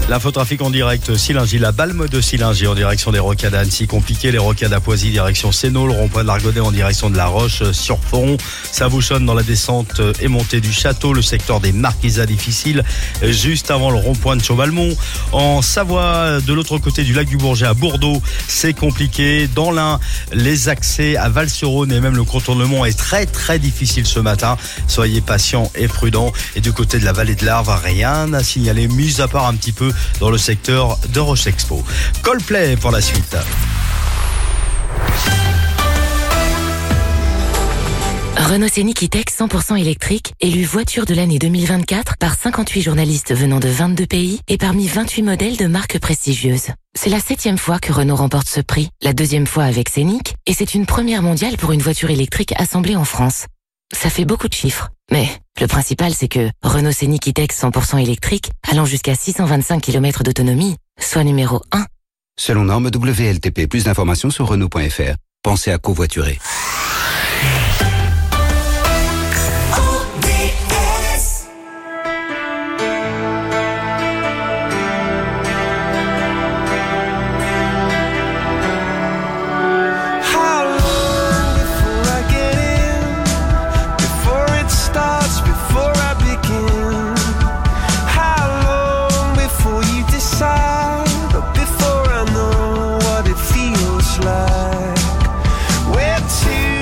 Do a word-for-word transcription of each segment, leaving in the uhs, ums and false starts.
L'infotrafic en direct, Silingy, la Balme de Silingy en direction des Rocades à Annecy, compliqué, les Rocades à Poisy, direction Sénaux, le rond-point de l'Argodet en direction de La Roche-sur-Foron. Ça bouchonne dans la descente et montée du château, le secteur des Marquisats difficile, juste avant le rond-point de Chauvalmont. En Savoie, de l'autre côté du lac du Bourget à Bourdeaux, c'est compliqué. Dans l'Ain, les accès à Val-sur-Rhône et même le contournement est très très difficile ce matin. Soyez patients et prudents. Et du côté de la vallée de l'Arve, rien à signaler, mis à part un petit peu dans le secteur de Roche-Expo. Coldplay pour la suite. Renault Scénic E-Tech cent pour cent électrique, élu voiture de l'année deux mille vingt-quatre par cinquante-huit journalistes venant de vingt-deux pays et parmi vingt-huit modèles de marques prestigieuses. C'est la septième fois que Renault remporte ce prix, la deuxième fois avec Scénic, et c'est une première mondiale pour une voiture électrique assemblée en France. Ça fait beaucoup de chiffres, mais le principal c'est que Renault Scénic E-Tech cent pour cent électrique, allant jusqu'à six cent vingt-cinq kilomètres d'autonomie, soit numéro un. Selon norme W L T P, plus d'informations sur Renault point F R. Pensez à covoiturer. Before I know what it feels like, where to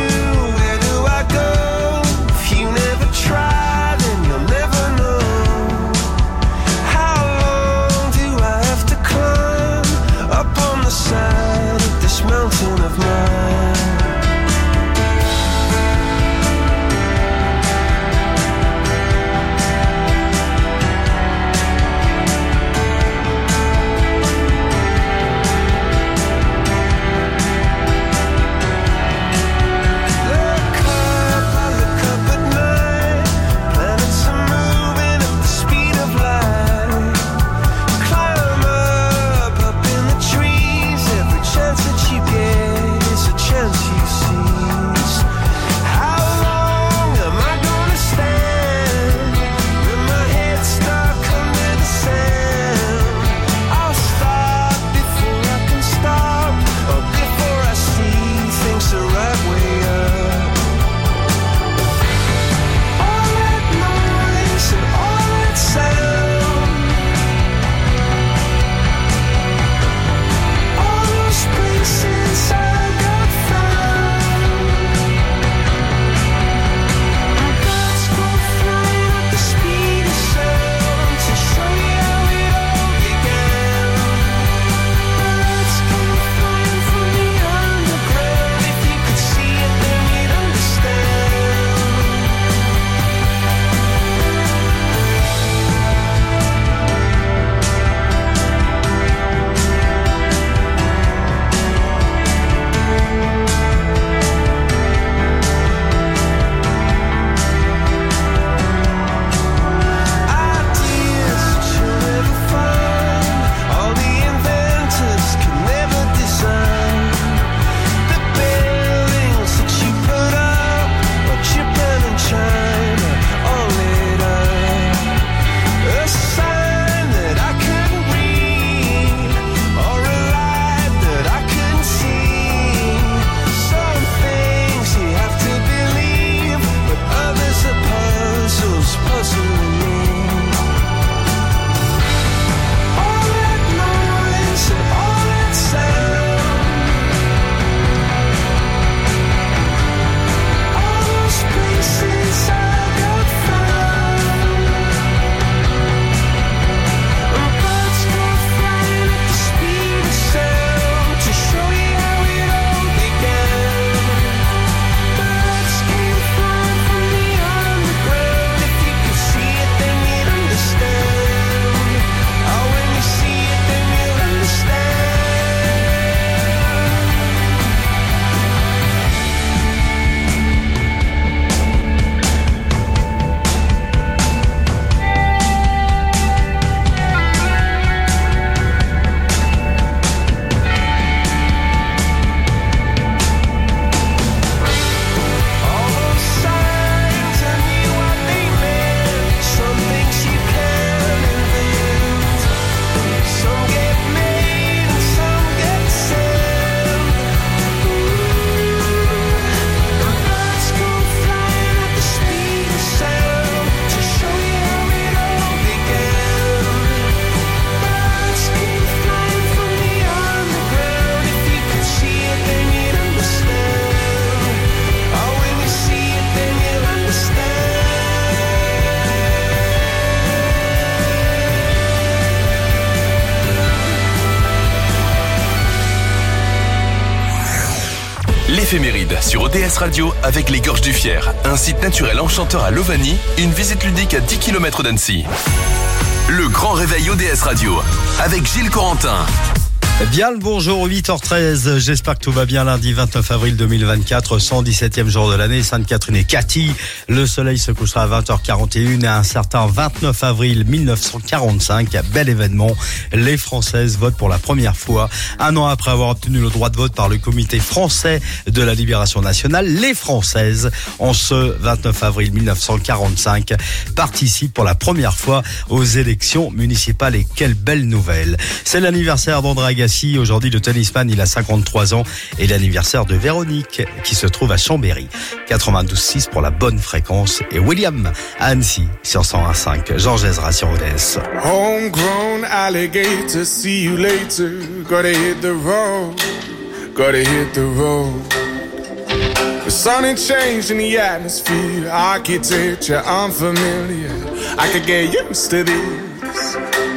éphéméride sur O D S Radio avec les Gorges du Fier, un site naturel enchanteur à Lovani, une visite ludique à dix kilomètres d'Annecy. Le grand réveil O D S Radio avec Gilles Corentin. Bien le bonjour, huit heures treize, j'espère que tout va bien lundi vingt-neuf avril deux mille vingt-quatre, cent dix-septième jour de l'année, Sainte-Catherine et Cathy. Le soleil se couchera à vingt heures quarante et une et un certain vingt-neuf avril mille neuf cent quarante-cinq, bel événement, les Françaises votent pour la première fois. Un an après avoir obtenu le droit de vote par le Comité français de la libération nationale, les Françaises, en ce vingt-neuf avril mille neuf cent quarante-cinq, participent pour la première fois aux élections municipales et quelle belle nouvelle. C'est l'anniversaire d'André Agassi. Aujourd'hui, le tennisman, il a cinquante-trois ans et l'anniversaire de Véronique qui se trouve à Chambéry. quatre-vingt-douze virgule six pour la bonne fréquence et William à Annecy sur cent un virgule cinq. Georges Ezra sur O D S. Homegrown alligator, see you later. Gotta hit the road, gotta hit the road. The sun ain't changed in the atmosphere, architecture unfamiliar. I could get used to this.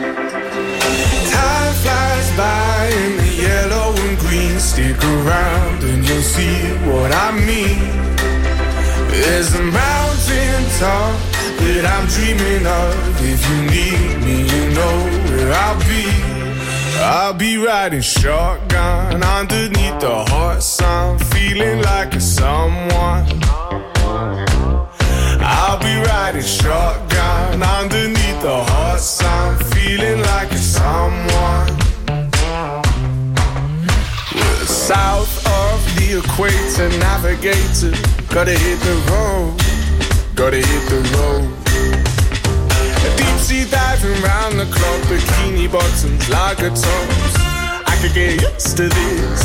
Time flies by in the yellow and green. Stick around and you'll see what I mean. There's a mountain top that I'm dreaming of. If you need me, you know where I'll be. I'll be riding shotgun underneath the hot sun, feeling like a someone. I'll be riding shotgun underneath the hot sun, feeling like a someone. We're south of the equator, navigator. Gotta hit the road, gotta hit the road. Deep sea diving round the clock, bikini bottoms, lager tops. I could get used to this.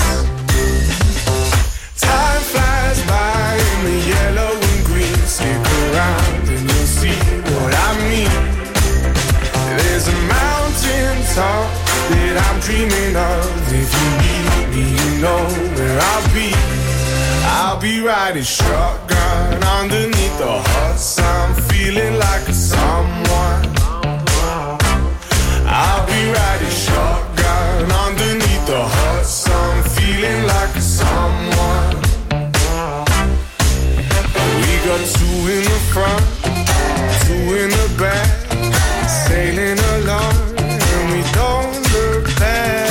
Time flies by in the yellow and green. Stick around and you'll see what I mean. There's a mountain top that I'm dreaming of. If you need me, you know where I'll be. I'll be riding shotgun underneath the hot sun, feeling like a someone. I'll be riding shotgun underneath the hot sun, feeling like a someone. We got two in the front, two in the back, sailing along, and we don't look back.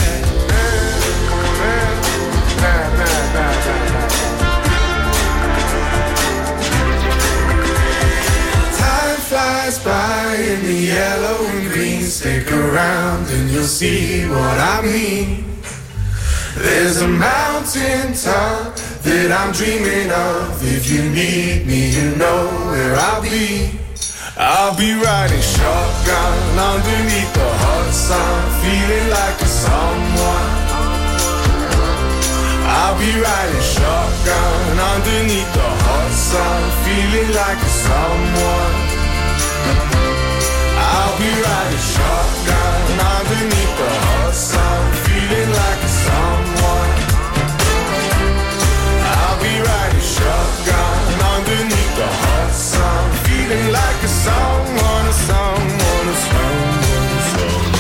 Time flies by in the yellow and green. Stick around and you'll see what I mean. There's a mountain top that I'm dreaming of. If you need me, you know where I'll be. I'll be riding shotgun underneath the hot sun, feeling like a someone. I'll be riding shotgun underneath the hot sun, feeling like a someone. I'll be riding shotgun underneath the hot sun, feeling like a someone. I'll be riding shotgun underneath the hot sun, feeling like a someone, a someone, a someone, a someone.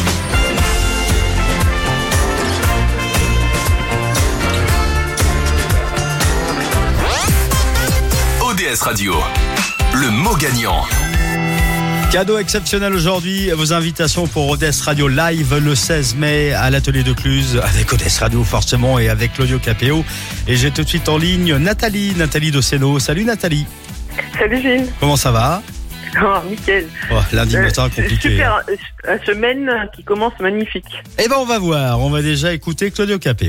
O D S Radio, le mot gagnant. Cadeau exceptionnel aujourd'hui, vos invitations pour O D S Radio Live le seize mai à l'atelier de Cluse avec O D S Radio forcément et avec l'audio K P O. Et j'ai tout de suite en ligne Nathalie, Nathalie Doceno. Salut Nathalie. Salut Gilles. Comment ça va? Oh, nickel. Oh, lundi matin compliqué. Super, la semaine qui commence magnifique. Eh ben on va voir, on va déjà écouter Claudio Capéo.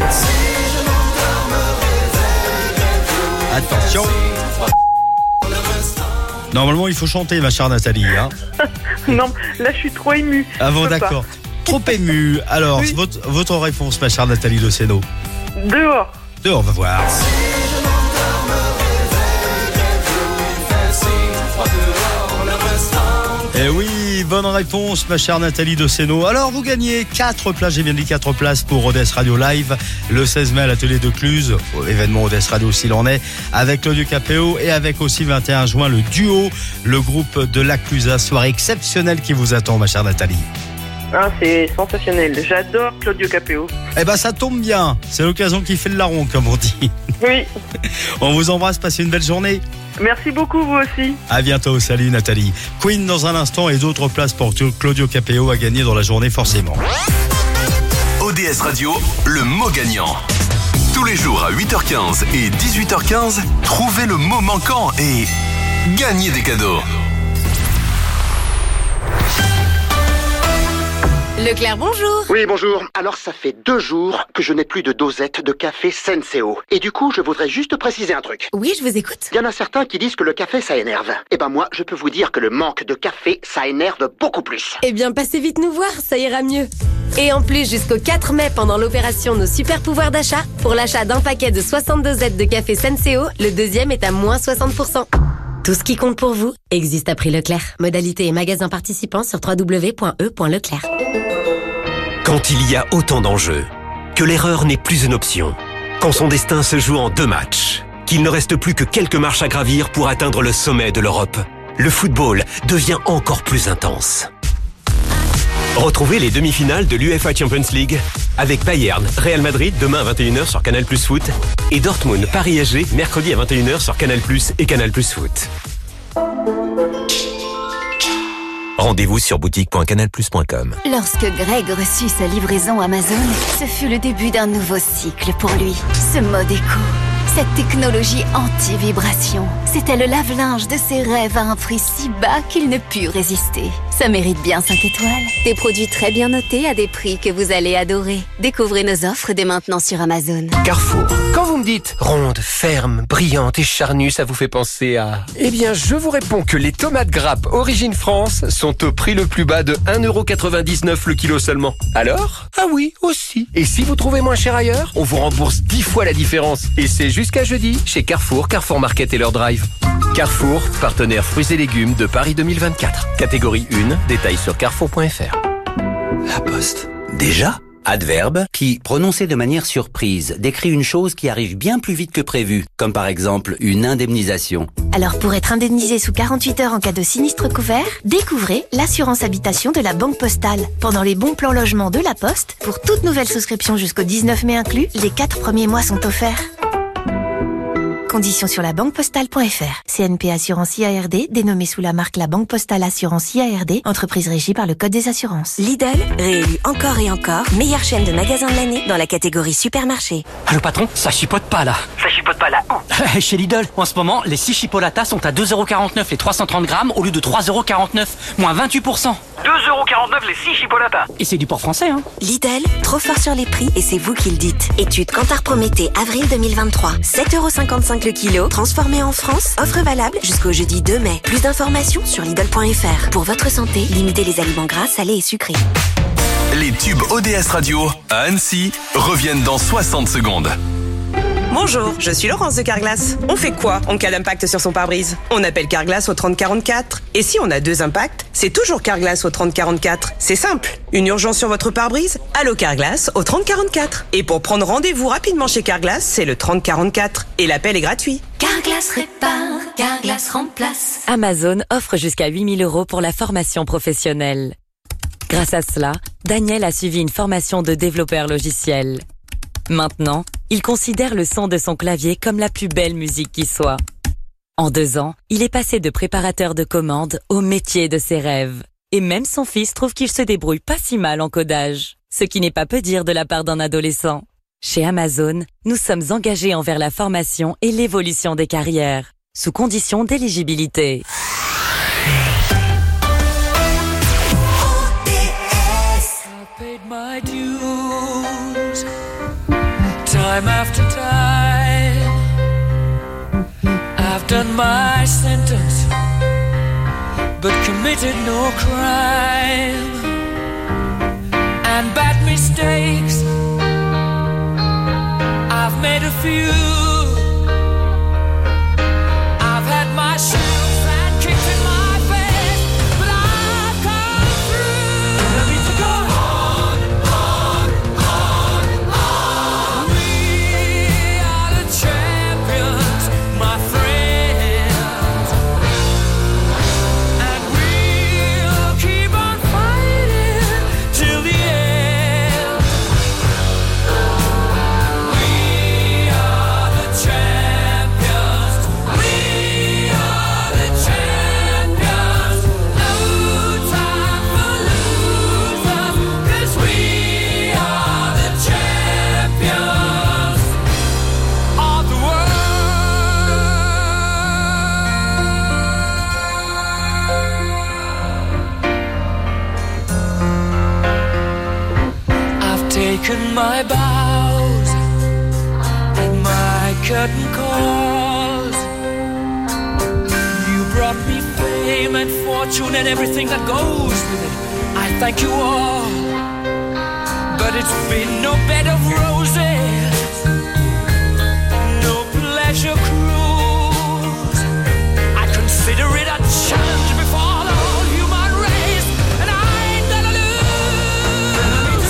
Attention. Normalement il faut chanter ma chère Nathalie hein. Non, là je suis trop émue. Ah bon d'accord. Trop émue. Alors oui. votre, votre réponse ma chère Nathalie Doceno. Dehors. Dehors, on va voir. Eh oui, bonne réponse, ma chère Nathalie Doceno. Alors, vous gagnez quatre places, j'ai bien dit quatre places pour O D S Radio Live, le seize mai à l'atelier de Cluse, événement O D S Radio s'il en est, avec l'audio K P O et avec aussi vingt et un juin le duo, le groupe de la Clusa, soirée exceptionnelle qui vous attend, ma chère Nathalie. Ah, c'est sensationnel. J'adore Claudio Capéo. Eh ben ça tombe bien, c'est l'occasion qui fait le larron comme on dit. Oui. On vous embrasse, passez une belle journée. Merci beaucoup, vous aussi. À bientôt, salut Nathalie. Queen dans un instant et d'autres places pour Claudio Capéo à gagner dans la journée forcément. O D S Radio, le mot gagnant. Tous les jours à huit heures quinze et dix-huit heures quinze, trouvez le mot manquant et gagnez des cadeaux. Leclerc, bonjour. Oui, bonjour. Alors, ça fait deux jours que je n'ai plus de dosette de café Senseo. Et du coup, je voudrais juste préciser un truc. Oui, je vous écoute. Il y en a certains qui disent que le café, ça énerve. Eh ben moi, je peux vous dire que le manque de café, ça énerve beaucoup plus. Eh bien, passez vite nous voir, ça ira mieux. Et en plus, jusqu'au quatre mai, pendant l'opération Nos Super Pouvoirs d'achat, pour l'achat d'un paquet de soixante dosettes de café Senseo, le deuxième est à moins soixante pour cent. Tout ce qui compte pour vous existe à prix Leclerc. Modalité et magasins participants sur w w w point e point leclerc. Quand il y a autant d'enjeux, que l'erreur n'est plus une option, quand son destin se joue en deux matchs, qu'il ne reste plus que quelques marches à gravir pour atteindre le sommet de l'Europe, le football devient encore plus intense. Retrouvez les demi-finales de l'UEFA Champions League avec Bayern, Real Madrid demain à vingt et une heures sur Canal Plus Foot et Dortmund, Paris-S G mercredi à vingt et une heures sur Canal Plus et Canal Plus Foot. Rendez-vous sur boutique point canal plus point com. Lorsque Greg reçut sa livraison Amazon, ce fut le début d'un nouveau cycle pour lui. Ce mode éco, cette technologie anti-vibration, c'était le lave-linge de ses rêves à un prix si bas qu'il ne put résister. Ça mérite bien cinq étoiles. Des produits très bien notés à des prix que vous allez adorer. Découvrez nos offres dès maintenant sur Amazon. Carrefour. Quand vous me dites ronde, ferme, brillante et charnue, ça vous fait penser à... Eh bien, je vous réponds que les tomates grappes Origine France sont au prix le plus bas de un euro quatre-vingt-dix-neuf le kilo seulement. Alors ? Ah oui, aussi. Et si vous trouvez moins cher ailleurs, on vous rembourse dix fois la différence. Et c'est jusqu'à jeudi chez Carrefour, Carrefour Market et leur drive. Carrefour, partenaire fruits et légumes de Paris deux mille vingt-quatre. Catégorie un, détails sur carrefour point f r. La Poste. Déjà ? Adverbe qui, prononcé de manière surprise, décrit une chose qui arrive bien plus vite que prévu, comme par exemple une indemnisation. Alors pour être indemnisé sous quarante-huit heures en cas de sinistre couvert, découvrez l'assurance habitation de la Banque Postale. Pendant les bons plans logement de la Poste, pour toute nouvelle souscription jusqu'au dix-neuf mai inclus, les quatre premiers mois sont offerts. Conditions sur la banque postale point f r. C N P Assurance I A R D, dénommée sous la marque La Banque Postale Assurance I A R D, entreprise régie par le Code des assurances. Lidl, réélu encore et encore, meilleure chaîne de magasins de l'année dans la catégorie supermarché. Allô patron, ça chipote pas là. Ça chipote pas là où ? Chez Lidl, en ce moment, les six chipolatas sont à deux euros quarante-neuf les trois cent trente grammes au lieu de trois euros quarante-neuf, moins vingt-huit pour cent. deux euros quarante-neuf les six chipolatas. Et c'est du port français, hein. Lidl, trop fort sur les prix et c'est vous qui le dites. Étude Kantar Prométhée, avril deux mille vingt-trois. sept euros cinquante-cinq le kilo, transformé en France, offre valable jusqu'au jeudi deux mai. Plus d'informations sur Lidl point f r. Pour votre santé, limitez les aliments gras, salés et sucrés. Les tubes O D S Radio à Annecy reviennent dans soixante secondes. Bonjour, je suis Laurence de Carglass. On fait quoi en cas d'impact sur son pare-brise ? On appelle Carglass au trente quarante-quatre. Et si on a deux impacts, c'est toujours Carglass au trente quarante-quatre. C'est simple. Une urgence sur votre pare-brise ? Allô Carglass au trente quarante-quatre. Et pour prendre rendez-vous rapidement chez Carglass, c'est le trente quarante-quatre. Et l'appel est gratuit. Carglass répare, Carglass remplace. Amazon offre jusqu'à huit mille euros pour la formation professionnelle. Grâce à cela, Daniel a suivi une formation de développeur logiciel. Maintenant, il considère le son de son clavier comme la plus belle musique qui soit. En deux ans, il est passé de préparateur de commandes au métier de ses rêves. Et même son fils trouve qu'il se débrouille pas si mal en codage. Ce qui n'est pas peu dire de la part d'un adolescent. Chez Amazon, nous sommes engagés envers la formation et l'évolution des carrières, sous condition d'éligibilité. Time after time, I've done my sentence, but committed no crime. And bad mistakes, I've made a few. I've had my shoes and kicked in my face, but I've come through. Let me to go on, on, on, on. We are the champions, my friends, and we'll keep on fighting. taken my bows, my curtain calls. You brought me fame and fortune and everything that goes with it. I thank you all, but it's been no bed of roses, no pleasure cruise. I consider it a challenge before the whole human race, and I ain't gonna lose.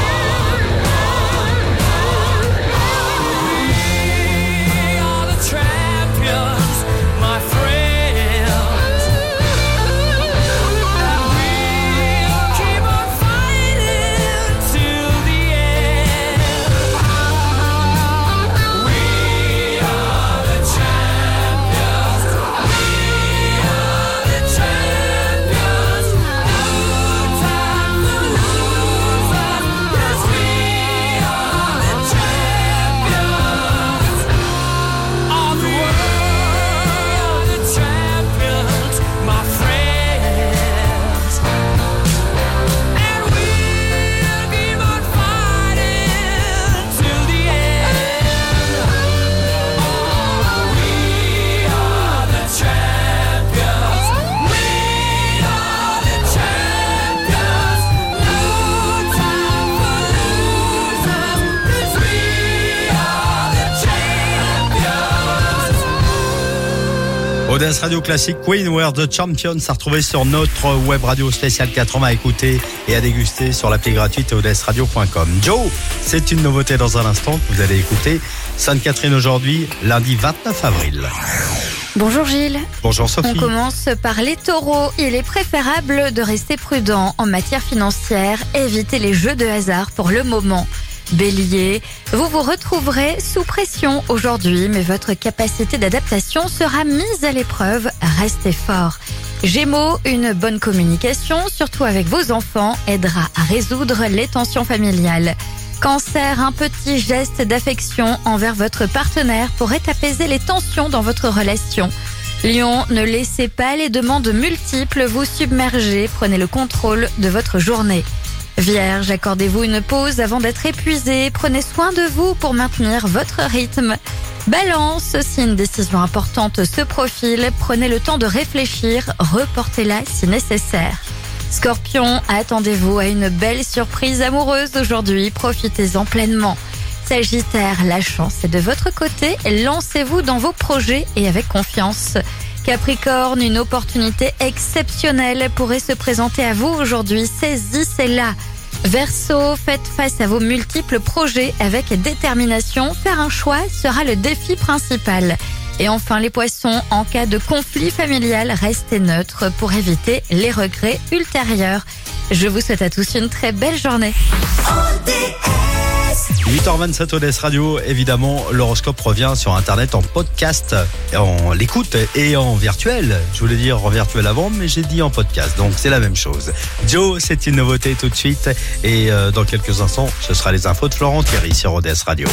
We are the champions, my friends. Audace Radio Classique, Queen Were the Champions, à retrouver sur notre web radio spéciale quatre-vingts à écouter et à déguster sur l'appli gratuite audace radio point com. Joe, c'est une nouveauté dans un instant que vous allez écouter. Sainte-Catherine aujourd'hui, lundi vingt-neuf avril. Bonjour Gilles. Bonjour Sophie. On commence par les taureaux. Il est préférable de rester prudent en matière financière. Évitez les jeux de hasard pour le moment. Bélier, vous vous retrouverez sous pression aujourd'hui, mais votre capacité d'adaptation sera mise à l'épreuve. Restez fort. Gémeaux, une bonne communication, surtout avec vos enfants, aidera à résoudre les tensions familiales. Cancer, un petit geste d'affection envers votre partenaire pourrait apaiser les tensions dans votre relation. Lion, ne laissez pas les demandes multiples vous submerger, prenez le contrôle de votre journée. Vierge, accordez-vous une pause avant d'être épuisé, prenez soin de vous pour maintenir votre rythme. Balance, si une décision importante se profile, prenez le temps de réfléchir, reportez-la si nécessaire. Scorpion, attendez-vous à une belle surprise amoureuse aujourd'hui, profitez-en pleinement. Sagittaire, la chance est de votre côté, lancez-vous dans vos projets et avec confiance. Capricorne, une opportunité exceptionnelle pourrait se présenter à vous aujourd'hui, saisissez-la. Verseau, faites face à vos multiples projets avec détermination, faire un choix sera le défi principal. Et enfin les poissons, en cas de conflit familial, restez neutre pour éviter les regrets ultérieurs. Je vous souhaite à tous une très belle journée. huit heures vingt-sept Audace Radio, évidemment, l'horoscope revient sur Internet en podcast. Et on l'écoute et en virtuel. Je voulais dire en virtuel avant, mais j'ai dit en podcast, donc c'est la même chose. Joe, c'est une nouveauté tout de suite. Et euh, dans quelques instants, ce sera les infos de Florent Thierry sur Audace Radio.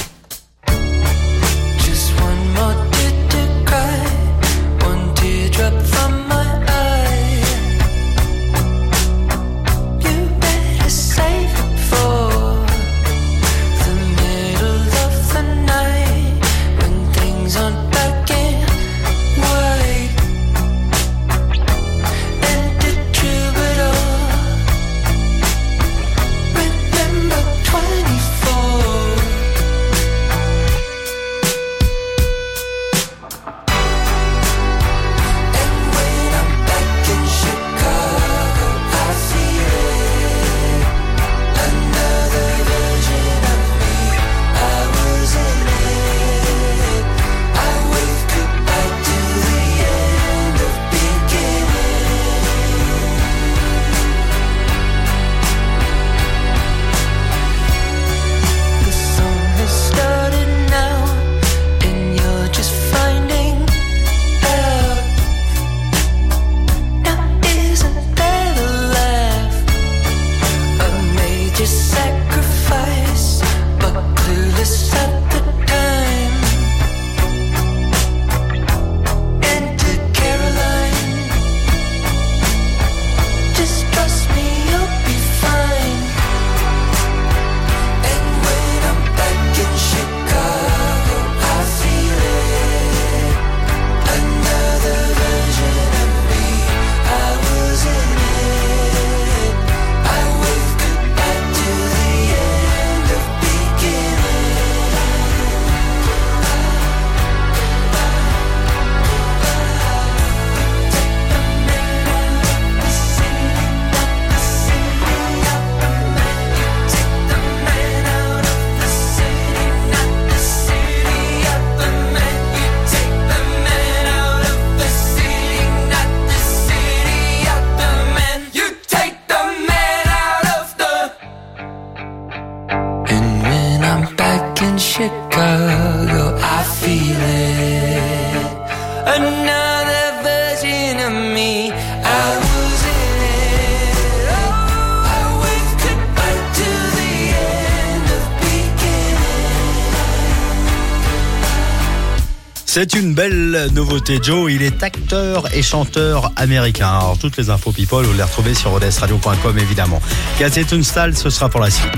C'est une belle nouveauté, Joe. Il est acteur et chanteur américain. Alors, toutes les infos people, vous les retrouvez sur rhodes radio point com, évidemment. Casey Tunstall, ce sera pour la suite.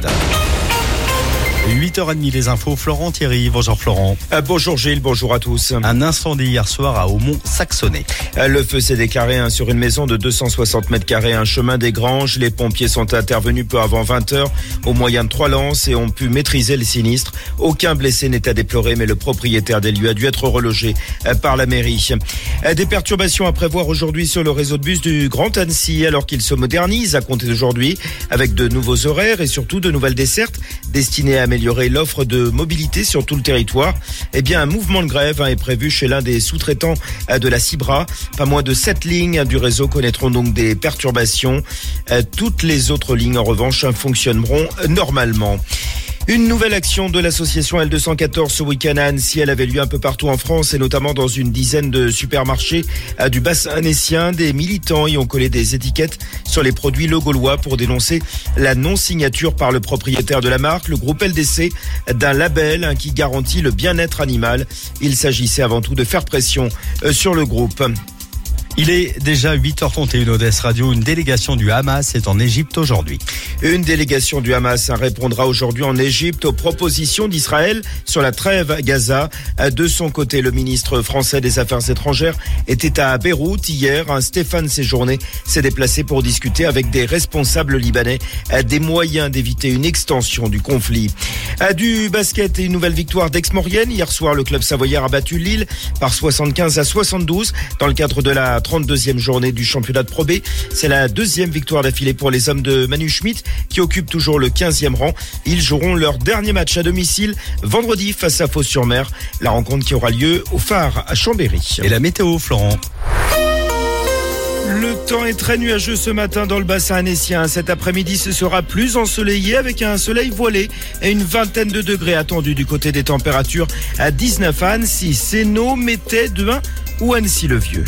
huit heures trente, les infos. Florent Thierry. Bonjour Florent. Euh, bonjour Gilles, bonjour à tous. Un incendie hier soir à Aumont-Saxonnet. Euh, le feu s'est déclaré hein, sur une maison de deux cent soixante mètres carrés, un chemin des Granges. Les pompiers sont intervenus peu avant vingt heures au moyen de trois lances et ont pu maîtriser le sinistre. Aucun blessé n'est à déplorer, mais le propriétaire des lieux a dû être relogé euh, par la mairie. Euh, des perturbations à prévoir aujourd'hui sur le réseau de bus du Grand Annecy, alors qu'il se modernise à compter d'aujourd'hui avec de nouveaux horaires et surtout de nouvelles dessertes destinées à améliorer l'offre de mobilité sur tout le territoire. Eh bien, un mouvement de grève hein, est prévu chez l'un des sous-traitants euh, de la Cibra. Pas moins de sept lignes du réseau connaîtront donc des perturbations. Euh, toutes les autres lignes, en revanche, fonctionneront normalement. Une nouvelle action de l'association L deux cent quatorze ce week-end à Annecy. Elle avait lieu un peu partout en France et notamment dans une dizaine de supermarchés du bassin annécien. Des militants y ont collé des étiquettes sur les produits Le Gaulois pour dénoncer la non-signature par le propriétaire de la marque, le groupe L D C, d'un label qui garantit le bien-être animal. Il s'agissait avant tout de faire pression sur le groupe. Il est déjà huit heures trente et une, Odès Radio. Une délégation du Hamas est en Égypte aujourd'hui. Une délégation du Hamas répondra aujourd'hui en Égypte aux propositions d'Israël sur la trêve à Gaza. De son côté, le ministre français des Affaires étrangères était à Beyrouth hier. Stéphane Séjourné s'est déplacé pour discuter avec des responsables libanais des moyens d'éviter une extension du conflit. Du basket et une nouvelle victoire d'Aix-Maurienne. Hier soir, le club savoyard a battu Lille par soixante-quinze à soixante-douze dans le cadre de la trente-deuxième journée du championnat de Pro B. C'est la deuxième victoire d'affilée pour les hommes de Manu Schmidt qui occupent toujours le quinzième rang. Ils joueront leur dernier match à domicile vendredi face à Fos-sur-Mer. La rencontre qui aura lieu au Phare à Chambéry. Et la météo, Florent? Le temps est très nuageux ce matin dans le bassin annécien. Cet après-midi, ce sera plus ensoleillé avec un soleil voilé et une vingtaine de degrés attendus du côté des températures à dix-neuf à Annecy, Sénaux, Métais, Deun ou Annecy-le-Vieux.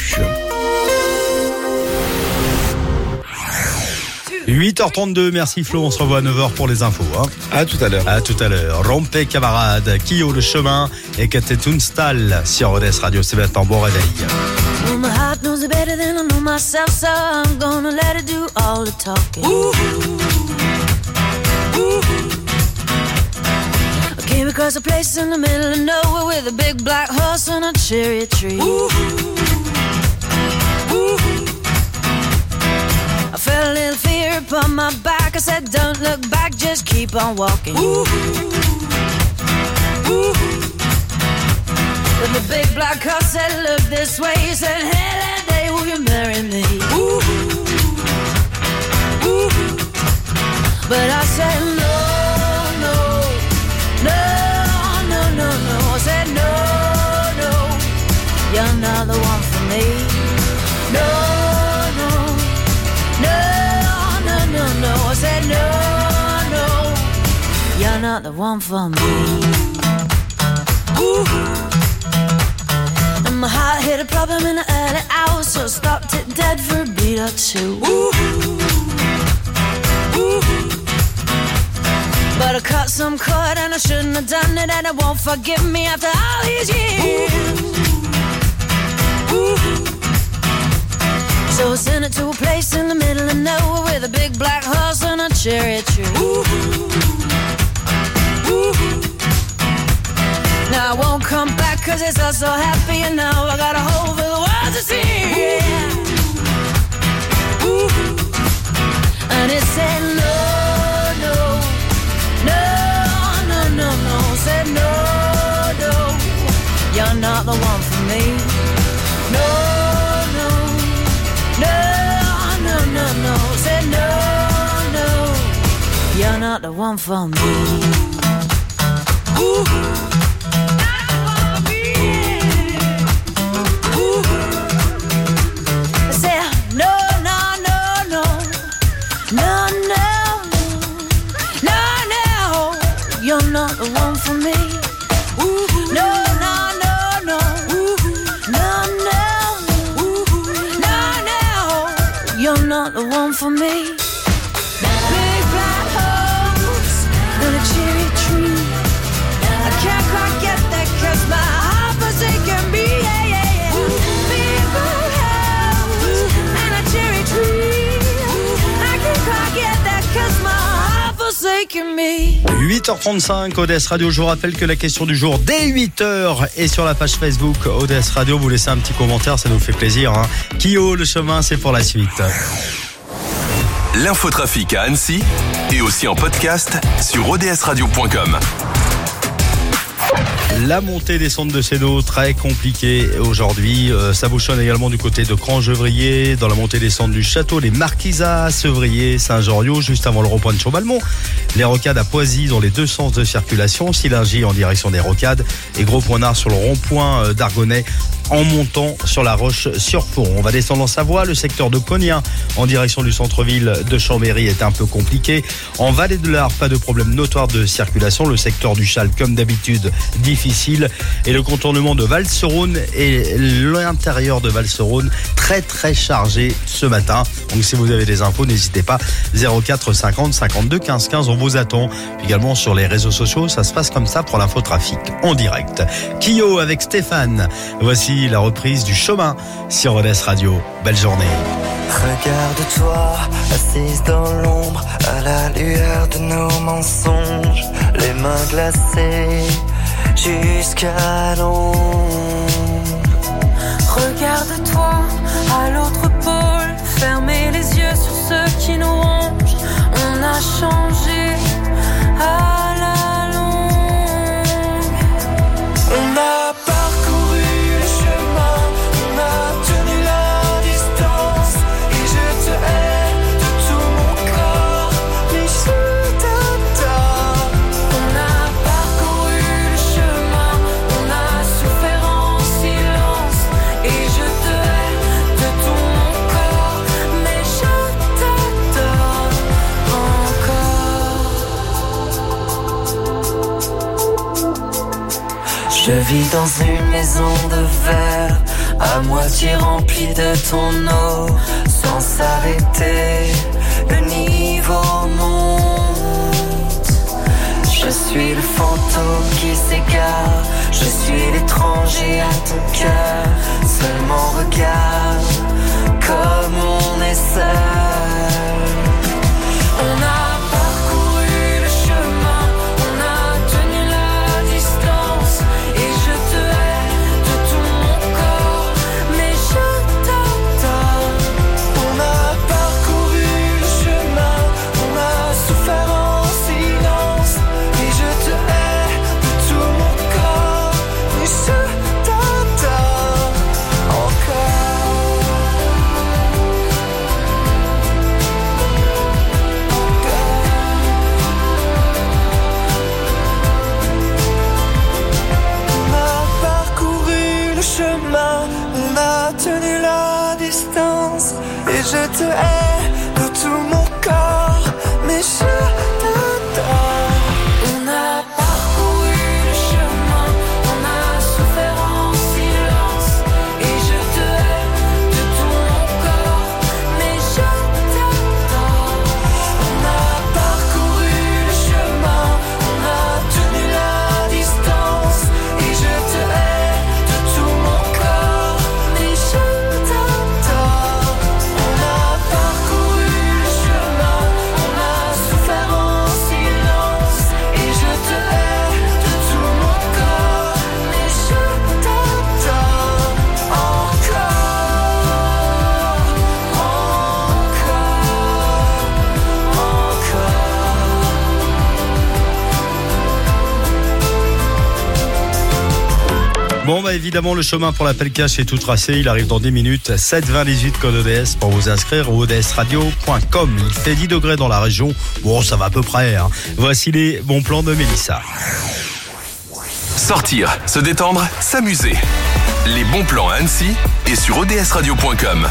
huit heures trente-deux, merci Flo, on se revoit à neuf heures pour les infos. Hein. À tout à l'heure. À tout à l'heure. Rompez camarades, qui ont le chemin et Casey Tunstall sur Rhodes Radio. C'est maintenant, bon réveil. Well, my heart knows it better than I know myself, so I'm gonna let it do all the talking. Ooh. Ooh. I came across a place in the middle of nowhere with a big black horse and a cherry tree. Ooh. Ooh. I felt a little fear upon my back. I said, don't look back, just keep on walking. Ooh. Ooh. But the big black horse said, look this way. He said, hey, that day, will you marry me? Ooh. Ooh. But I said, no, no, no, no, no, no. I said, no, no, you're not the one for me. No, no, no, no, no, no. I said, no, no, you're not the one for me. Ooh. My heart hit a problem in the early hours, so I stopped it dead for a beat or two. Ooh. Ooh. But I cut some cord and I shouldn't have done it, and it won't forgive me after all these years. Ooh. Ooh. So I sent it to a place in the middle of nowhere with a big black horse and a cherry tree. Ooh. Ooh. Now I won't come back cause it's all so happy, and now I got a hole for the world to see. Yeah. Ooh. And it said no, no, no, no, no, no. Said no, no, you're not the one for me. No, no, no, no, no, no. Said no, no, you're not the one for me. Ooh. Not the one for me. Ooh, no, no, no, no. Ooh, no, no. Ooh, no, no. You're not the one for me. Big black horse and a cherry tree. I can't quite get that 'cause my heart forsaken me. forsaken me. huit heures trente-cinq, O D S Radio. Je vous rappelle que la question du jour, dès huit heures, est sur la page Facebook O D S Radio. Vous laissez un petit commentaire, ça nous fait plaisir. Hein. Kyo, le chemin, c'est pour la suite. L'infotrafic à Annecy et aussi en podcast sur o d s radio point com. La montée des centres de Cédaux, très compliquée aujourd'hui. Euh, ça bouchonne également du côté de Cran-Gevrier, dans la montée des centres du Château, les Marquisats, Sevrier, Saint-Joriot, juste avant le rond-point de Chaubalmont. Les Rocades à Poisy dans les deux sens de circulation. Silingy en direction des Rocades et Gros Poinard sur le rond-point d'Argonnet en montant sur la Roche-sur-Foron. On va descendre en Savoie. Le secteur de Cognin en direction du centre-ville de Chambéry est un peu compliqué. En Vallée de l'Arve, pas de problème notoire de circulation. Le secteur du Châle, comme d'habitude, difficile. Et le contournement de Valserone et l'intérieur de Valserone très très chargé ce matin. Donc si vous avez des infos, n'hésitez pas. zéro quatre cinquante cinquante-deux quinze quinze, on vous attend. Également sur les réseaux sociaux, ça se passe comme ça pour l'infotrafic en direct. Kyo avec Stéphane. Voici la reprise du chemin sur O D S Radio. Belle journée. Regarde-toi, assise dans l'ombre, à la lueur de nos mensonges, les mains glacées jusqu'à l'ombre. Regarde-toi à l'autre pôle, fermez les yeux sur ceux qui nous rongent. On a changé à la longue. On a parcouru le chemin, on a tenu la distance, et je te hais de tout mon corps, mais je t'adore. On a parcouru le chemin, on a souffert en silence, et je te hais de tout mon corps, mais je t'adore encore. Je vis dans une maison de verre, à moitié remplie de ton eau, sans s'arrêter, le niveau monte. Je suis le fantôme qui s'égare, je suis l'étranger à ton cœur. Seulement regarde comme on est seul. On a parcouru le chemin, on a tenu la distance, et je te hais de tout mon corps, mais je t'adore. On a parcouru le chemin, on a souffert en silence, et je te hais de tout mon corps, mais je t'adore encore. On a parcouru le chemin, on a tenu la distance, et je te hais de tout mon corps, mais je t'adore. On a parcouru le chemin, on a souffert en silence, et je te hais de tout mon corps, mais je t'adore. On a parcouru le chemin, on a tenu la distance, et je te hais de tout mon corps, mais je t'adore. On a parcouru le chemin, on a souffert en silence, et je te hais de tout mon corps, mais je t'adore encore, Bon, bah évidemment, le chemin pour l'appel cash est tout tracé. Il arrive dans dix minutes. sept vingt dix-huit code O D S pour vous inscrire au o d s radio point com. Il fait dix degrés dans la région. Bon, ça va à peu près. Hein. Voici les bons plans de Mélissa. Sortir, se détendre, s'amuser. Les bons plans à Annecy et sur o d s radio point com.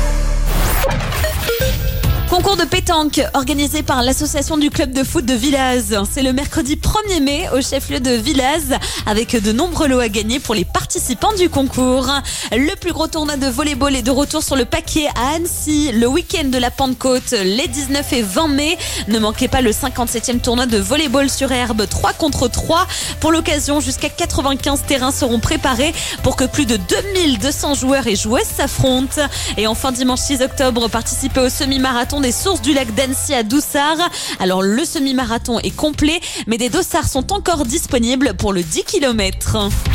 Concours de pétanque organisé par l'association du club de foot de Villaz. C'est le mercredi premier mai au chef-lieu de Villaz avec de nombreux lots à gagner pour les participants du concours. Le plus gros tournoi de volleyball est de retour sur le paquet à Annecy le week-end de la Pentecôte les dix-neuf et vingt mai. Ne manquez pas le cinquante-septième tournoi de volleyball sur herbe trois contre trois. Pour l'occasion, jusqu'à quatre-vingt-quinze terrains seront préparés pour que plus de deux mille deux cents joueurs et joueuses s'affrontent. Et enfin, dimanche six octobre, participez au semi-marathon long des sources du lac d'Annecy à Doussard. Alors le semi-marathon est complet, mais des dossards sont encore disponibles pour le dix kilomètres.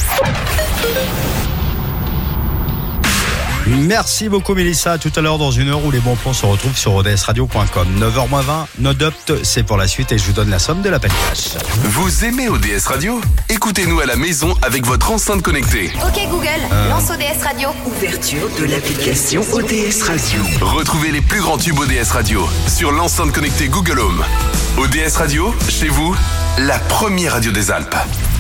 Merci beaucoup Mélissa, à tout à l'heure dans une heure où les bons plans se retrouvent sur o d s radio point com. neuf heures moins vingt, Nodopt, c'est pour la suite et je vous donne la somme de l'appel cash. Vous aimez O D S Radio? Écoutez-nous à la maison avec votre enceinte connectée. Ok Google, Euh. lance O D S Radio. Ouverture de l'application O D S Radio. Retrouvez les plus grands tubes O D S Radio sur l'enceinte connectée Google Home. O D S Radio, chez vous, la première radio des Alpes.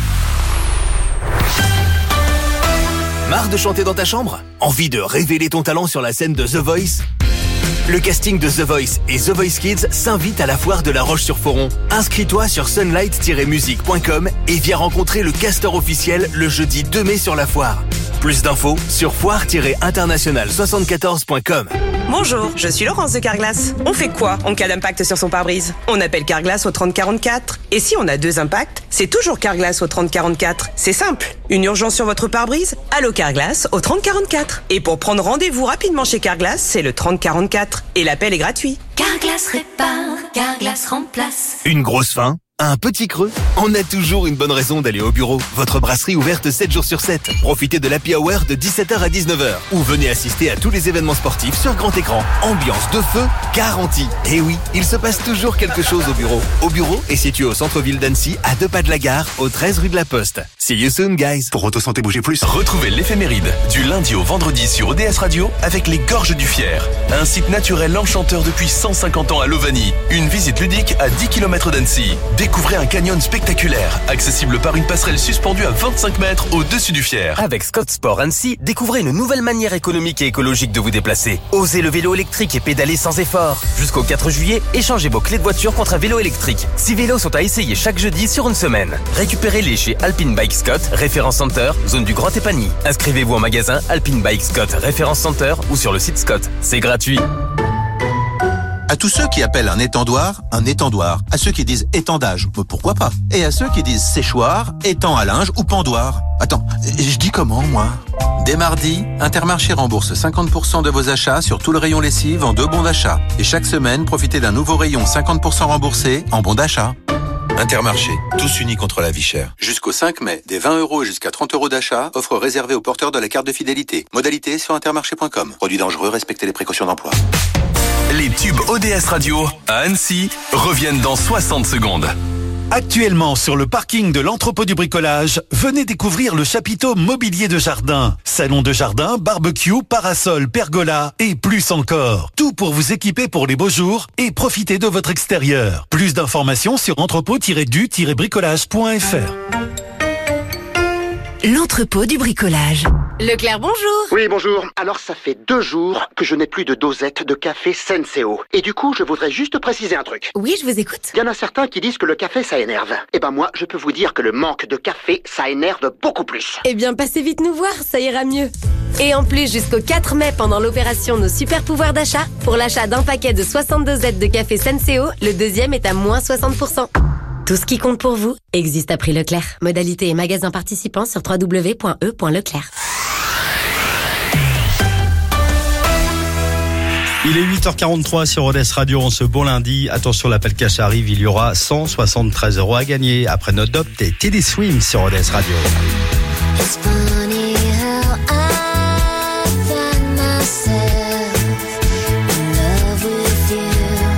Marre de chanter dans ta chambre? Envie de révéler ton talent sur la scène de The Voice? Le casting de The Voice et The Voice Kids s'invite à la foire de La Roche-sur-Foron. Inscris-toi sur sunlight tiret musique point com et viens rencontrer le castor officiel le jeudi deux mai sur la foire. Plus d'infos sur foire tiret international soixante-quatorze point com. Bonjour, je suis Laurence de Carglass. On fait quoi en cas d'impact sur son pare-brise? On appelle Carglass au trente quarante-quatre. Et si on a deux impacts, c'est toujours Carglass au trente quarante-quatre. C'est simple. Une urgence sur votre pare-brise? Allô Carglass au trente quarante-quatre. Et pour prendre rendez-vous rapidement chez Carglass, c'est le trente quarante-quatre. Et l'appel est gratuit. Carglass répare, Carglass remplace. Une grosse faim? Un petit creux? On a toujours une bonne raison d'aller au bureau. Votre brasserie ouverte sept jours sur sept. Profitez de l'happy hour de dix-sept heures à dix-neuf heures. Ou venez assister à tous les événements sportifs sur grand écran. Ambiance de feu garantie. Et oui, il se passe toujours quelque chose au bureau. Au bureau est situé au centre-ville d'Annecy, à deux pas de la gare, au treize rue de la Poste. See you soon, guys. Pour Autosanté Bouger Plus, retrouvez l'éphéméride du lundi au vendredi sur O D S Radio avec les Gorges du Fier. Un site naturel enchanteur depuis cent cinquante ans à Lovani. Une visite ludique à dix kilomètres d'Annecy. Découvrez un canyon spectaculaire, accessible par une passerelle suspendue à vingt-cinq mètres au-dessus du Fier. Avec Scott Sport Annecy, découvrez une nouvelle manière économique et écologique de vous déplacer. Osez le vélo électrique et pédaler sans effort. Jusqu'au quatre juillet, échangez vos clés de voiture contre un vélo électrique. Six vélos sont à essayer chaque jeudi sur une semaine. Récupérez-les chez Alpine Bike Scott, référence Center, zone du Grand Épagny. Inscrivez-vous en magasin Alpine Bike Scott, référence Center ou sur le site Scott. C'est gratuit. À tous ceux qui appellent un étendoir, un étendoir. À ceux qui disent étendage, pourquoi pas. Et à ceux qui disent séchoir, étend à linge ou pendoir. Attends, je dis comment, moi? Dès mardi, Intermarché rembourse cinquante pour cent de vos achats sur tout le rayon lessive en deux bons d'achat. Et chaque semaine, profitez d'un nouveau rayon cinquante pour cent remboursé en bons d'achat. Intermarché, tous unis contre la vie chère. Jusqu'au cinq mai, des vingt euros et jusqu'à trente euros d'achat, offre réservée aux porteurs de la carte de fidélité. Modalité sur intermarché point com. Produit dangereux, respectez les précautions d'emploi. Les tubes O D S Radio à Annecy reviennent dans soixante secondes. Actuellement sur le parking de l'entrepôt du bricolage, venez découvrir le chapiteau mobilier de jardin. Salon de jardin, barbecue, parasol, pergola et plus encore. Tout pour vous équiper pour les beaux jours et profiter de votre extérieur. Plus d'informations sur entrepôt tiret du tiret bricolage point f r. L'entrepôt du bricolage. Leclerc, bonjour. Oui, bonjour. Alors, ça fait deux jours que je n'ai plus de dosette de café Senseo. Et du coup, je voudrais juste préciser un truc. Oui, je vous écoute. Il y en a certains qui disent que le café, ça énerve. Eh ben moi, je peux vous dire que le manque de café, ça énerve beaucoup plus. Eh bien, passez vite nous voir, ça ira mieux. Et en plus, jusqu'au quatre mai, pendant l'opération Nos Super Pouvoirs d'achat, pour l'achat d'un paquet de soixante-deux Z de café Senseo, le deuxième est à moins soixante pour cent. Tout ce qui compte pour vous existe à prix Leclerc. Modalité et magasin participants sur w w w point e point leclerc. Il est huit heures quarante-trois sur O D S Radio en ce beau lundi. Attention, l'appel cash arrive, il y aura cent soixante-treize euros à gagner après Nodopt et Teddy Swim sur O D S Radio. It's funny how I find myself in love with you.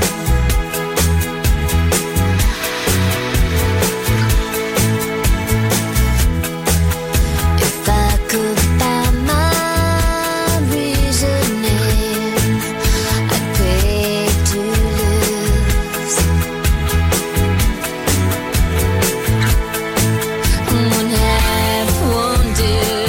If I could find my reasoning, I'd pray to lose. One half wanted.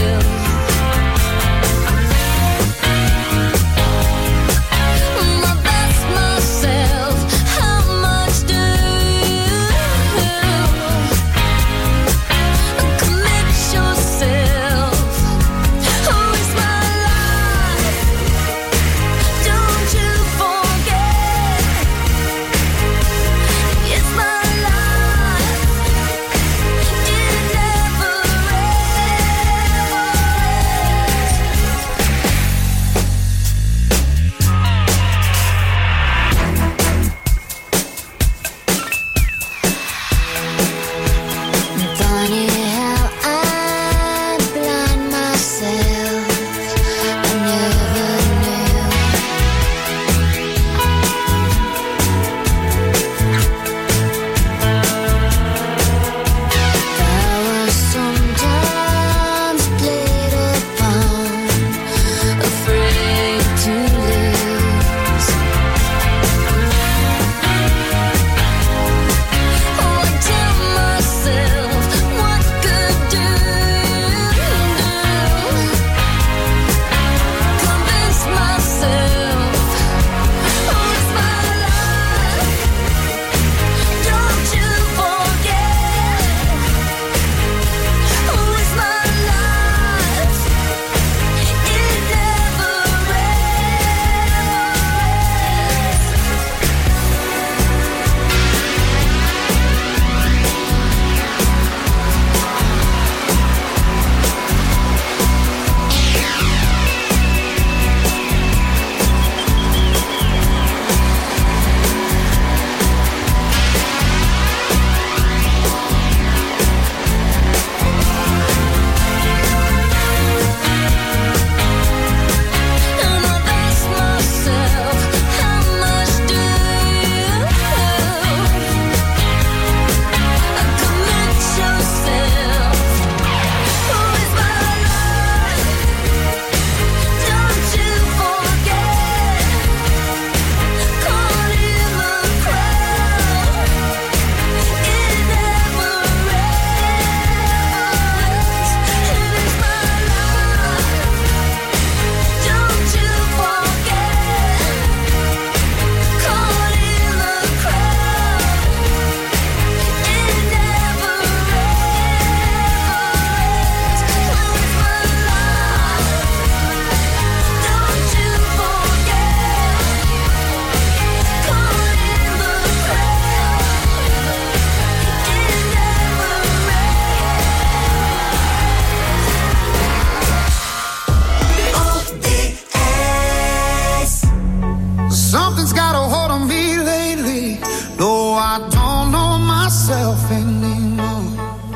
myself anymore.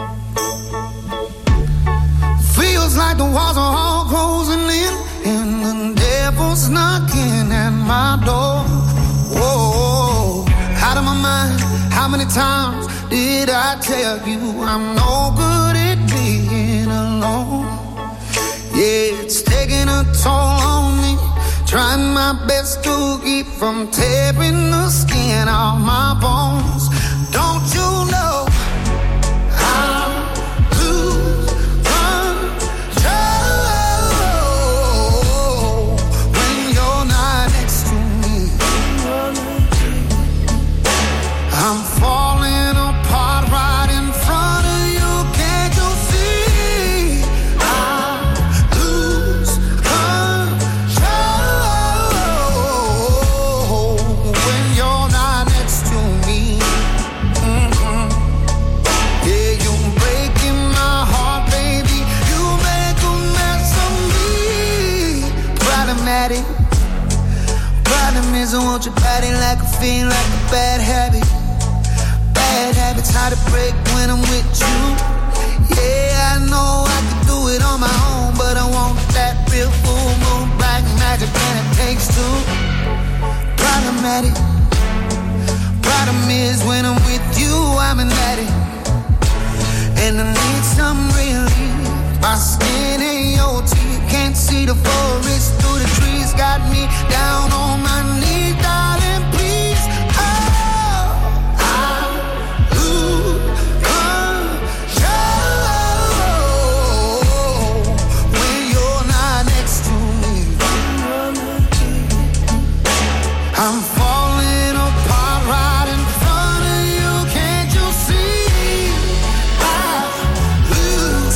Feels like the walls are all closing in, and the devil's knocking at my door. Whoa, out of my mind. How many times did I tell you I'm no good at being alone? Yeah, it's taking a toll on me. Trying my best to keep from tearing the skin off my bones. Don't you know I lose control when you're not next to me? I'm falling apart right in front of you. Can't you see? I lose control when you're not next to me. Mm-mm. Yeah, you're breaking my heart, baby. You make a mess of me. Problematic. Problem is I want your body like a fiend, like a bad habit. Bad habits hard to break when I'm with you. Yeah, I know I can do it on my own, but I want that real full moon black magic, and it takes two. Problematic. Problem is when I'm with you, I'm an addict, and I need some relief. My skin ain't your teeth, can't see the forest through the trees. Got me down on my knees, darling, please. Oh, I lose control when you're not next to me. I'm falling apart right in front of you. Can't you see? I lose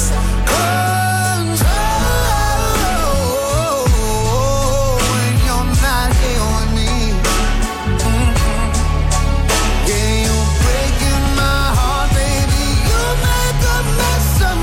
control when you're not here with me. Mm-mm. Yeah, you're breaking my heart, baby. You make a mess of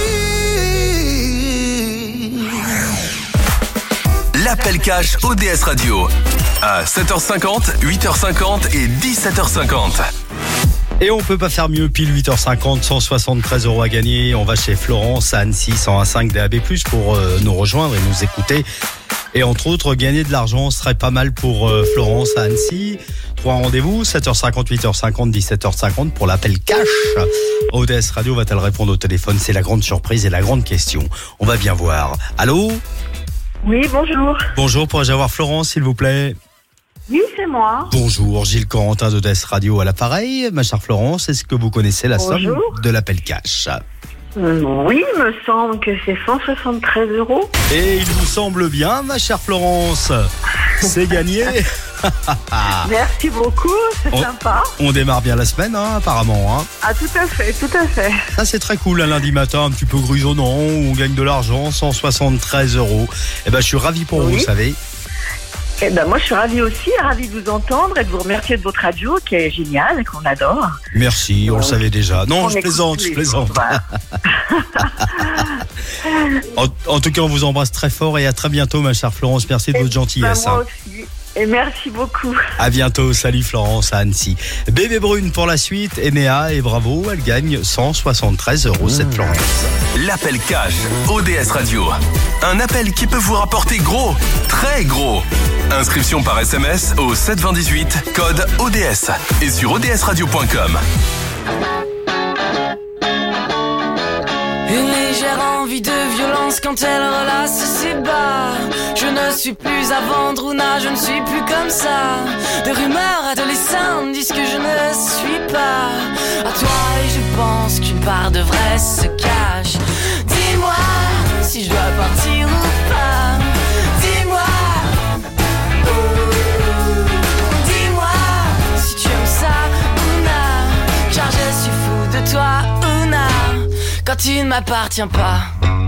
me. L'appel cash O D S Radio. À sept heures cinquante, huit heures cinquante et dix-sept heures cinquante. Et on peut pas faire mieux, pile huit heures cinquante, cent soixante-treize euros à gagner. On va chez Florence à Annecy, cent un virgule cinq D A B plus, pour euh, nous rejoindre et nous écouter. Et entre autres, gagner de l'argent serait pas mal pour euh, Florence à Annecy. Trois rendez-vous, sept heures cinquante, huit heures cinquante, dix-sept heures cinquante pour l'appel cash. O D S Radio va-t-elle répondre au téléphone? C'est la grande surprise et la grande question. On va bien voir. Allô? Oui, bonjour. Bonjour, pourrais-je avoir Florence, s'il vous plaît? Oui, c'est moi. Bonjour, Gilles Corentin d'O D S Radio à l'appareil. Ma chère Florence, est-ce que vous connaissez la somme Bonjour. de l'appel cash? Euh, Oui, il me semble que c'est cent soixante-treize euros. Et il vous semble bien, ma chère Florence. C'est gagné. Merci beaucoup, c'est On- sympa. On démarre bien la semaine, hein, apparemment. Hein. Ah, tout à fait, tout à fait. Ça, c'est très cool, un lundi matin, un petit peu grisonnant, où on gagne de l'argent, cent soixante-treize euros. Eh ben, je suis ravi pour vous, Oui. vous savez. Eh ben, moi, je suis ravie aussi, ravie de vous entendre et de vous remercier de votre radio qui est géniale et qu'on adore. Merci, on le savait déjà. Non, On je écoute plaisante, tous je les plaisante. jours, voilà. En, en tout cas, on vous embrasse très fort et à très bientôt, ma chère Florence. Merci de votre gentillesse. Ben, moi hein. aussi. Et merci beaucoup. À bientôt, salut Florence à Annecy. Bébé Brune pour la suite, Enéa et bravo, elle gagne cent soixante-treize euros cette Florence. L'appel cash O D S Radio. Un appel qui peut vous rapporter gros, très gros. Inscription par S M S au sept vingt dix-huit, code O D S et sur o d s radio point com. Une légère envie de violence quand elle relasse ses bas. Je ne suis plus à vendre, Ouna, je ne suis plus comme ça. Des rumeurs adolescentes disent que je ne suis pas à toi et je pense qu'une part de vrai se cache. Dis-moi si je dois partir ou pas. Dis-moi, ouh, dis-moi si tu aimes ça, Ouna, car je suis fou de toi, Ouna, quand tu ne m'appartiens pas.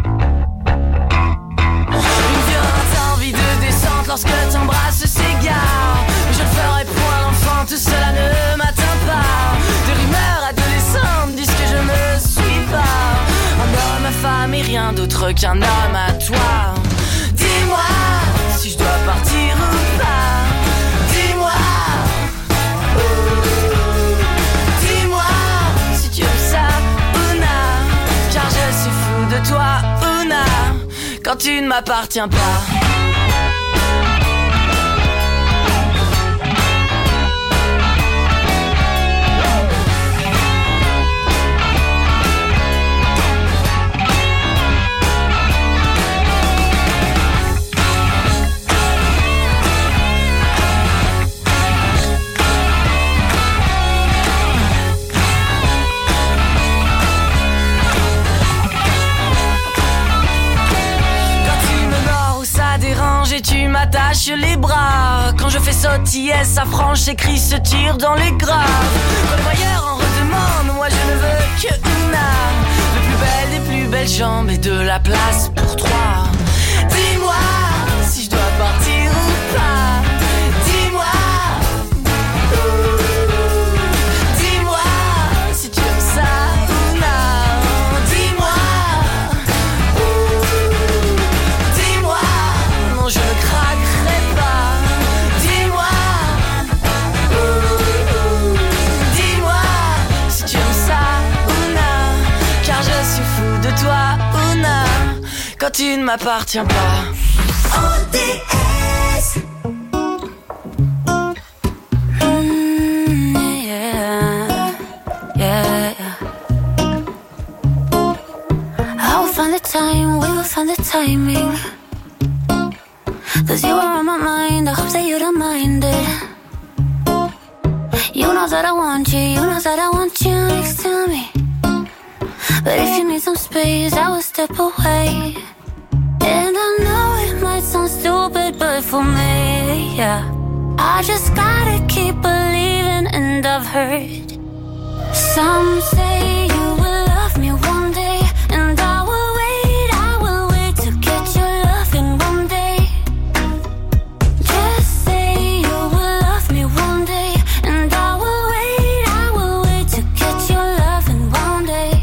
Une violente envie de descente lorsque t'embrasses s'égare. Mais je ne ferai point l'enfant, tout cela ne m'atteint pas. Des rumeurs adolescentes disent que je ne suis pas un homme à femme et rien d'autre qu'un homme à toi. Dis-moi si je dois partir ou pas. Dis-moi, oh, dis-moi quand tu ne m'appartiens pas. Et tu m'attaches les bras. Quand je fais sautiller sa franche, écrit se tire dans les graves. Quand le voyeur en redemande, moi je ne veux que Una. Le plus belle des plus belles jambes et de la place pour trois. Dis-moi si je dois partir ou pas. Dis-moi. Dis-moi si tu aimes ça ou non. Dis-moi. Dis-moi. Non, je ne craquerai pas. Dis-moi. Dis-moi si tu aimes ça ou non. Car je suis fou de toi ou non. Quand tu ne m'appartiens pas. O D S. Mm, yeah, yeah. I will find the time, we will find the timing. Cause you are on my mind, I hope that you don't mind it. You know that I want you, you know that I want you next to me. But if you need some space, I will step away. And I know it might sound stupid, but for me, yeah, I just gotta keep believing. And I've heard some say you will love me one day, and I will wait, I will wait to get your love in one day. Just say you will love me one day, and I will wait, I will wait to get your love in one day.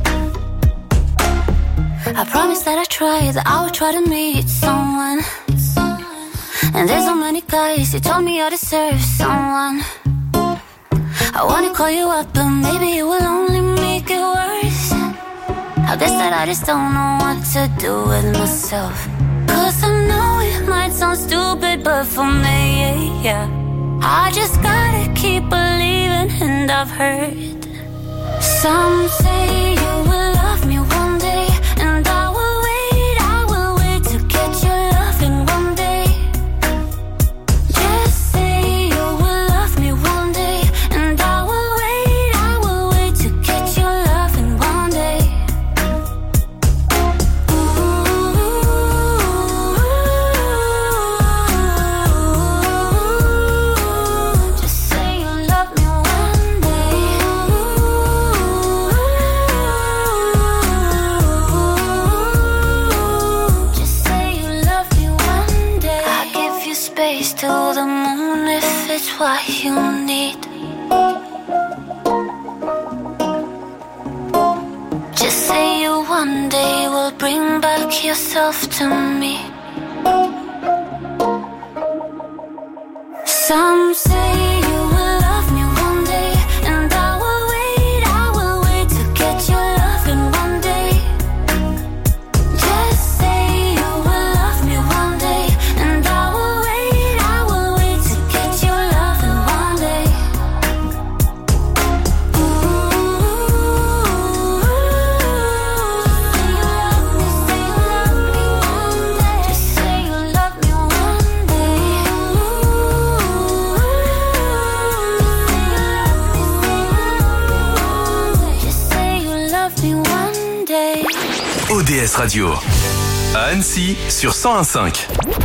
I promise that I try, that I will try to meet someone. And there's so many guys who told me I deserve someone. I wanna call you up, but maybe it will only make it worse. I guess that I just don't know what to do with myself. Cause I know it might sound stupid, but for me, yeah, I just gotta keep believing. And I've heard some say you will love me one day, and I will wait, I will wait to get your love in one day. Just say you will love me one day, and I will wait, I will wait to get your love in one day. Just say you love me one day. Just say you love me one day. I give you space to the moon if it's what you need. Just say you one day will bring back yourself to me. Some say you will love me one day, and I will wait, I will wait to get your love in one day. Just say you will love me one day, and I will wait, I will wait to get your love in one day. Just say you love me one day. Just say you love me one day. O D S Radio. À Annecy sur cent un virgule cinq.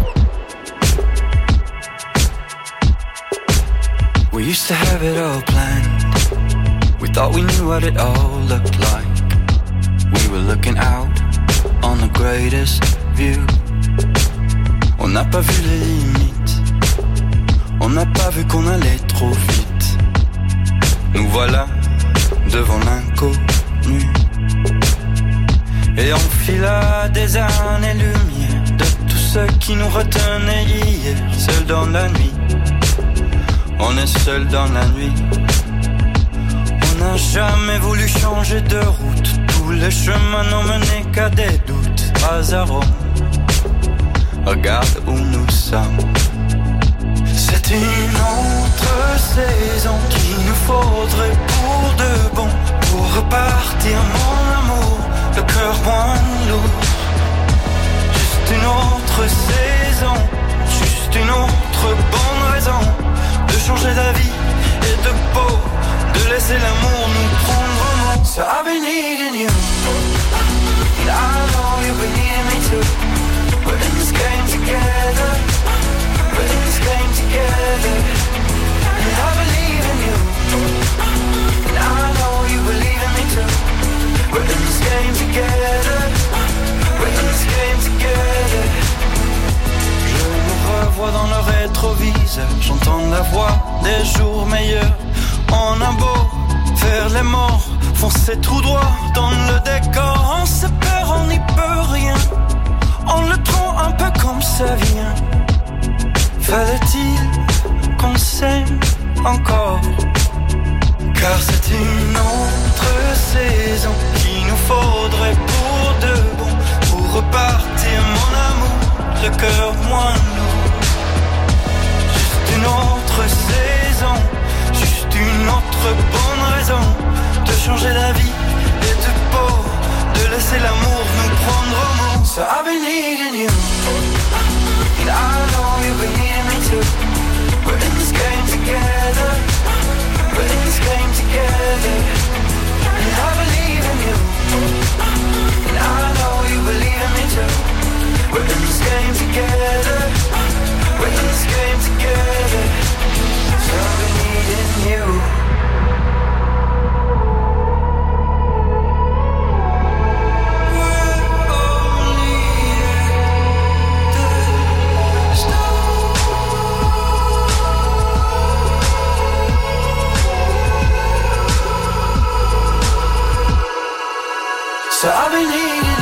We used to have it all planned. We thought we knew what it all looked like. We were looking out on the greatest view. On n'a pas vu les limites. On n'a pas vu qu'on allait trop vite. Nous voilà devant l'inconnu. Et on fila des années-lumière de tout ce qui nous retenait hier. Seul dans la nuit, on est seul dans la nuit. On n'a jamais voulu changer de route. Tous les chemins n'ont mené qu'à des doutes. Hasard regarde où nous sommes. C'est une autre saison qu'il nous faudrait pour de bon, pour repartir mon amour, le cœur moins lourd. Juste une autre saison, juste une autre bonne raison de changer d'avis et de peau, de laisser l'amour nous prendre en main. So I've been needing you, and I know you've been needing me too. We're in this game together, we're in this game together, and I believe in you, and I know you believe in me too. We're in this game together, we're in this game together. Je me revois dans le rétroviseur, j'entends la voix des jours meilleurs. On a beau faire les morts, foncer tout droit dans le décor. On se perd, on n'y peut rien, on le prend un peu comme ça vient. Fallait-il qu'on s'aime encore? Car c'est une autre saison qu'il nous faudrait pour de bon, pour repartir mon amour, le cœur moins lourd. Juste une autre saison, juste une autre bonne raison de changer d'avis et de peau, de laisser l'amour nous prendre au mot. So I've been needing you, and I know you've been needing me too. We're in this game together, we're in this game together, and I believe in you, and I know you believe in me too. We're in this game together, we're in this game together, so I've been needing you. So I've been needing